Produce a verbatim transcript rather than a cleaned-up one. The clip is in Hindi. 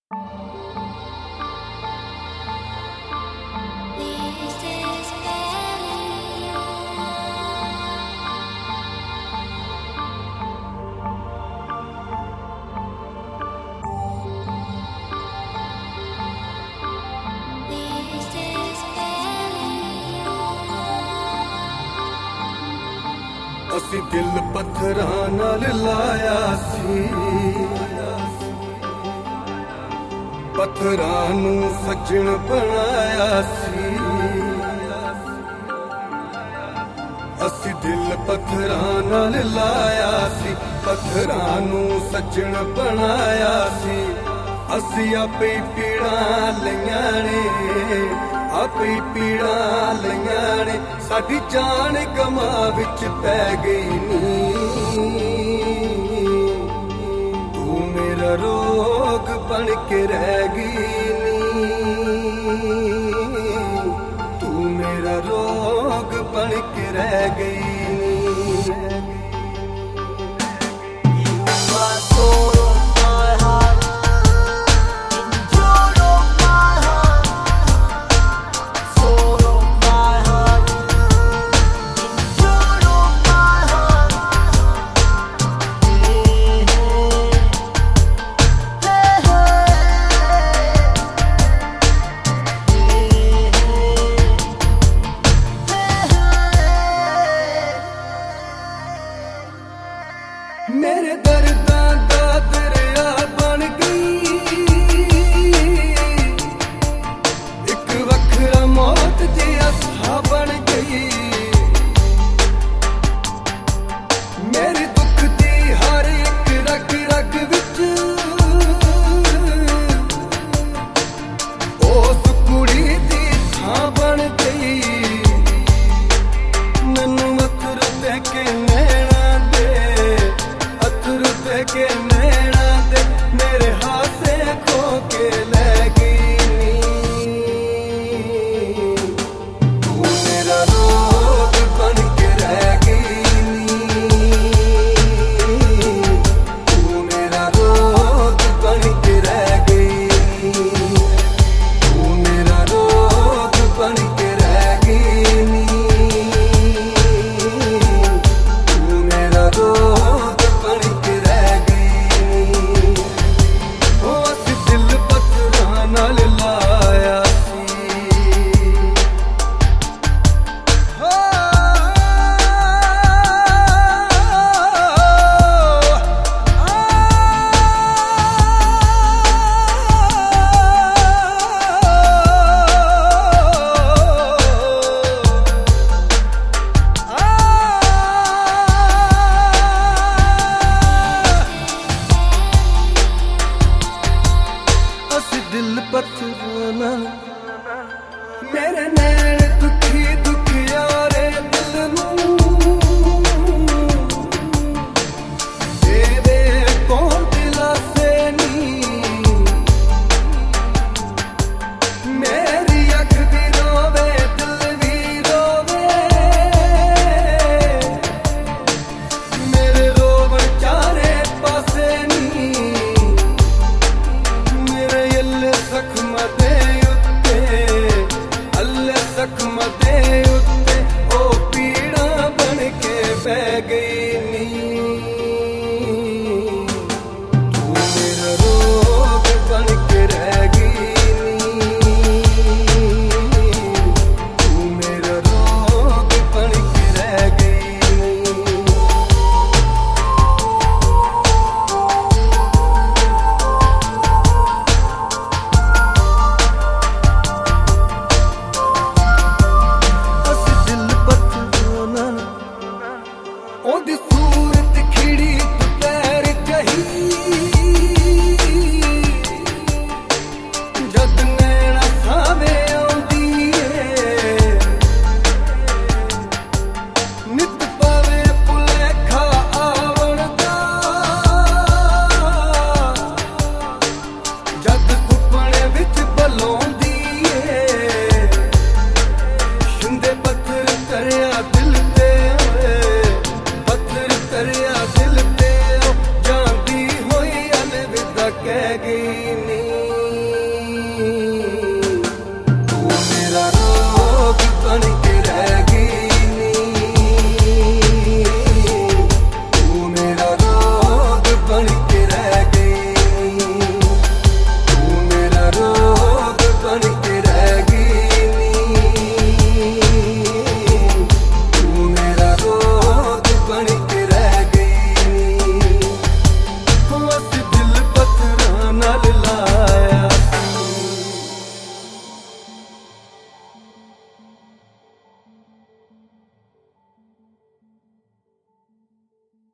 असी दिल पत्थरां नाल लाया सी, पत्थरां नूं सजण बनाया सी। असी दिल पत्थरां नाल लाया सी, पत्थरां नूं सजण बनाया सी। असी आपे पीड़ां लईआं ने, आपे पीड़ां लईआं ने, साडी जान गमा विच पै गई नी। तू मेरा रोग बन के रह गई नी, तू मेरा रोग बन के रह गई नी। मेरे दर्दां दा दरिया बन गई, एक वखरा मौत जिहा सा बन गई। मेरे दुख दी हर एक रग रग विच उस कुड़ी दी थां बन गई। मैनू अथरू दे के नैना के नैना दे मेरे हाथे खो के ले गई नी। तू मेरा रोग बन के रह गई नी, तू मेरा रोग बन के रह गई नी, तू मेरा रोग बन के रह गई नी, तू मेरा रोग बन के नाल लाया सी। असी दिल पत्थरां नाल, मेरे नैन दुखी दुखियारे दिल नूं तेरे कौन दिलासे नी। मेरी अख भी रोवे दिल भी रोवे, मेरे रोवण चारे पासे नी। मेरे अल्ले जख्म दे उत्ते, अल्ले जख्म दे उत्ते ओ पीड़ा बन के बह गई नी। तू मेरा रोग बन के रह गई नी, तू मेरा रोग बन के रह गई नी। ओदी सूरत खिड़ी दुपहर जही, जद नैना सावे आउंदी ए, नित पावे भुलेखा आवण दा। जद सुपने विच बलौंदी ए, शिंदे पत्थर करया दिल ते, करया दिल ते जांदी होई अलविदा कह गई नी।